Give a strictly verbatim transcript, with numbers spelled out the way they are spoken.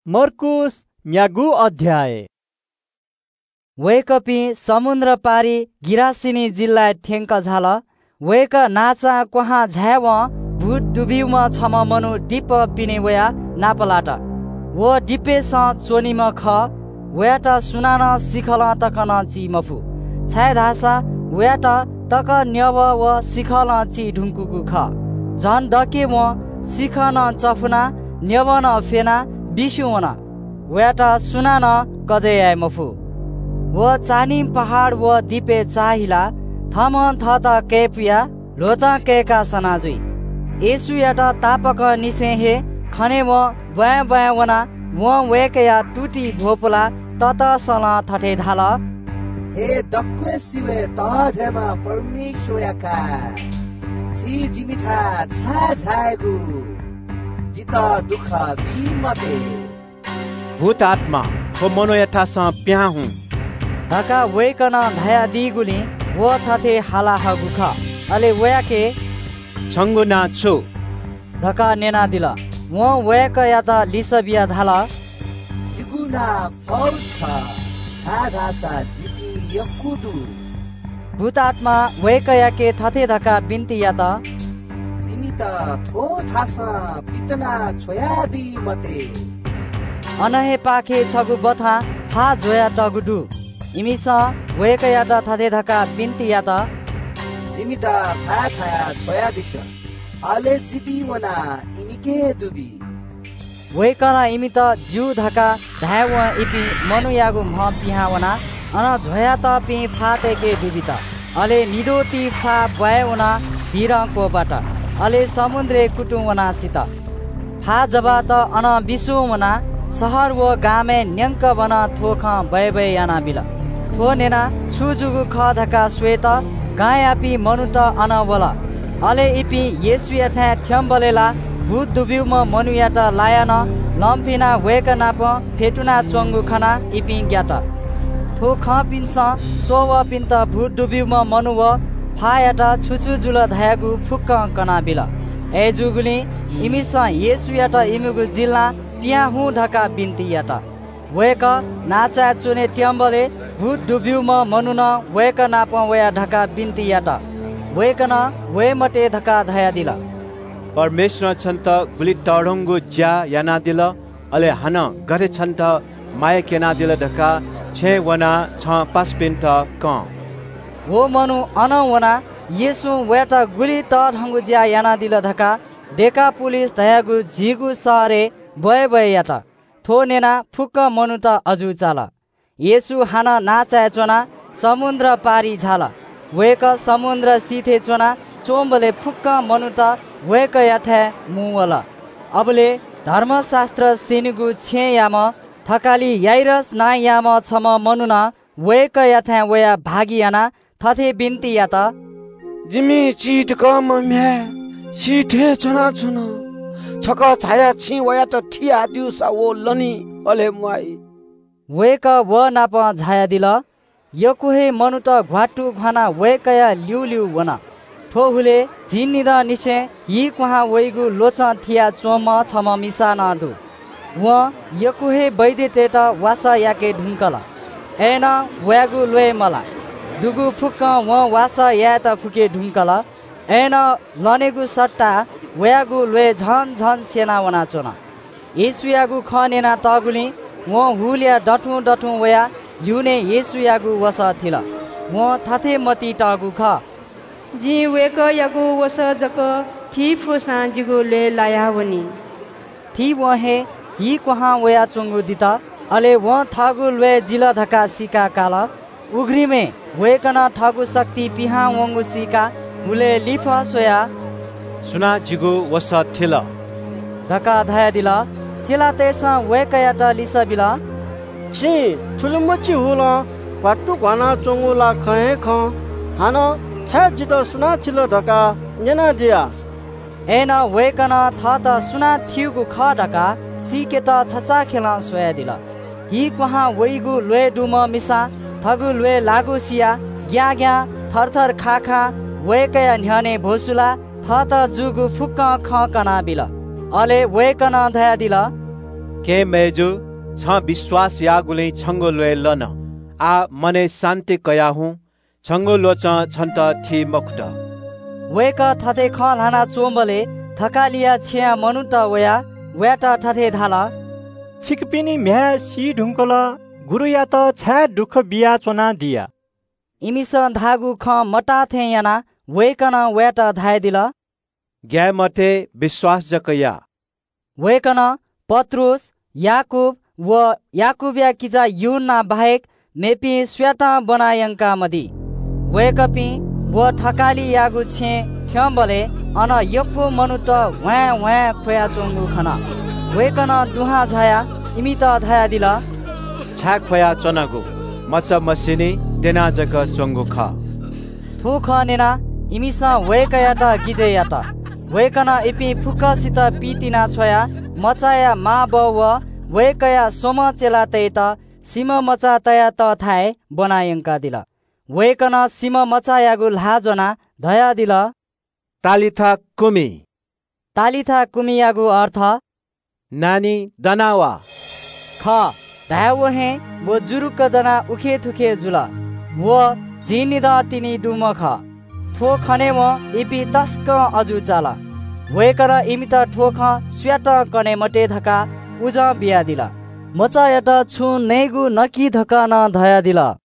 मर्कुस न्यागु अध्याय वेकपी समुद्र पारी गिरासिनी जिल्ला ठेंक झाल वेक नाचा क्वहाँ झ्याव भूत डुबिउमा छम मनु डिप पिने वया नापलाट वो डिपे स चोनीम ख वयाट सुनान सिखल तकन ची मफु छाय धासा वयाट तक न्यव व सिखल ची ढुङ्कुकु ख झन डके म सिखन चफुना न्यवन फेना बिसुवना वयाट सुनान कजयाय मफु वो चानी पहाड व दिपे चाहिला थम थत केपिया लोत केका सनाजुई येसुयाट तापक निसे हे खने व बया बया वना व वेकया टुटी भोपला तत सल थटे धाल हे दक्वे सिवे ताझेमा परमेश्वरका सी जिमिथा छा छागु जिता दुख बिमते भूत आत्मा हो मनोयथा स प्या हूँ धका वेकन धया दिगुली वो थथे हाला हगुख अले वयाके छंगु ना छु धका नेना दिला वो वेक या त लिसबिया धाला जिगुना फौस्था छादासा जिति यकुदु भूत आत्मा वेक याके थथे धका बिन्ती या त जिमिता थो थासा पितना छोयादी मते अनहे पाखे छगु बथा फा जोया टगुडु इमिसा वेक या त थथे धका बिन्ती या त जिमिता फा थाया छोयादिस अले जिबी वना इमिके दुबी वेकना इमित ज्यू धका धाव इपि मनुयागु म पिहावना अन झोया त पि फातेके दुबिता अले निडोती फा बयवना भिरकोबाट अले समुद्रे कुटुवना सित फा जबा त अन बिसुवना सहर व गामे न्यंक बना थोख बयबय याना बिला थो नेना छुजुगु ख धका श्वेत गायापि मनुत अनवला अले इपि येसुया था ठ्यम्बलेला भूत दुबिउम मनुयाट लायन लम्पिना वेक नाप फेटुना चंगु खना इपि ग्याट थो ख पिन्स सोव पिन्त भूत दुबिउम मनुव फायाट छुछु जुल धायागु फुक्क कना बिला ए जुगुली इमिस येसुयाट इमुगु जिल्ला पिया हूँ ढका बिन्ती याट वेक नाचा चुने ट्याम्बले भूत डुबिउम मनुन वेक नाप वया ढका बिन्ती याट वेकन वे मटे धका धया दिला परमेश्वर छन्त गुली तडंगु ज्या याना दिल अले हन गरे छन्त माय केना दिल ढका छे वना छ पास पिन्त क वो मनु अन वना येसु वेट गुली तडंगु ज्या याना दिल धका डेका पुलिस धयागु झिगु सारे बय बय याट थो नेना फुक्क मनु त अजु चाला येसु हाना नाचा चोना समुद्र पारी झाला वेक समुद्र सीथे चोना चोम्बले फुक्क मनु त वेक याठे मुवला अबले धर्मशास्त्र सिनुगु छे याम थकाली याइरस ना याम छम मनुना वेक याठे वया भागियाना थथे बिन्ती यात जिमी चीट कम म्या सीठे चना चुना छक छाया छि वया त ठिया दिउसा वो लनी अले मुआई वेक व नाप झाया दिल यकुहे मनु त घ्वाटु घना वेकया लिउ लिउ वना ठोहुले झिनिद निसे यी क्वहा वैगु लोचा थिया चोम छम मिसा नदु व यकुहे बैदे टेट वासा याके ढुङ्कला एन वयागु लोए मला दुगु फुक्क व वासा या त फुके ढुङ्कला एन लनेगु सट्टा वयागु लोए झन झन सेना वना चोना येसुयागु खनेना तगुली व हुलिया डटु डटु वया युने येसुयागु वस थिला व थाथे मति टागु ख जी वेक यागु वस जक थी फोसा जिगु ले लाया वनी थी वहे ही कहाँ वया चंगु दिता अले व थागु लवे जिला धका सिका काला उग्रीमे वेकना थागु शक्ति पिहा वंगु सिका हुले लिफा सोया सुना जिगु वस थिला धका धया दिला चिला तेसा वेकया त लिसा बिला छि थुलुमछि होला पाटु घना चंगुला खए ख हान छ जित सुना छिलो ढका नेना दिया एन वेकन थ त सुना थिउगु ख ढका सिके त छचा खेला सोया दिला ही कहाँ वैगु लोए डुम मिसा थगु लोए लागु सिया ग्या ग्या थरथर खाखा वेकया न्ह्याने भोसुला थ त जुगु फुक्क ख कना बिला अले वेकन धया दिला के मेजु छ विश्वास यागुले छंगो लोए लन आ मने शान्ति कया हूँ छंगो लोच छन्त थी मकुट वेक थथे ख लाना चोम्बले थकालिया छिया मनुत वया वेट थथे धाला छिकपिनी म्या सी ढुङ्कल गुरुया त छ्या दुख बिया चोना दिया इमिस धागु ख मटा थे याना वेकन वेट धाय दिल ग्या मते विश्वास जकया वेकन पत्रुस याकुब व याकुबिया किजा युना बाहेक मेपी स्वेट बनायंका मदी वेकपी व थकाली यागु छे थ्यम्बले अन यप्पो मनुत वा वा खोया चोंगु खना वेकन दुहा झाया इमित धाया दिल छा खोया चनगु मच मसिनी देना जक चोंगु ख थु ख नेना इमिसा वेकयात गिजेयात वेकन इपि फुकसित पितिना छोया मचाया मा बव वेकया सोम चेला तैत सिम मचा तया त थाए बनायंका दिल वेकन सिम मचायागु लाजना धया दिल तालिथा कुमी तालिथा कुमियागु अर्थ नानी दनावा ख धाव हे वो जुरुक दना उखे थुखे जुला वो जिनिद तिनी डुम ख थो खने वो इपि तस्क अजु चाला वेकर इमित ठोख स्वेट कने मटे धका उज बिया दिला मचा यट छु नेगु नकी धका न धया दिला।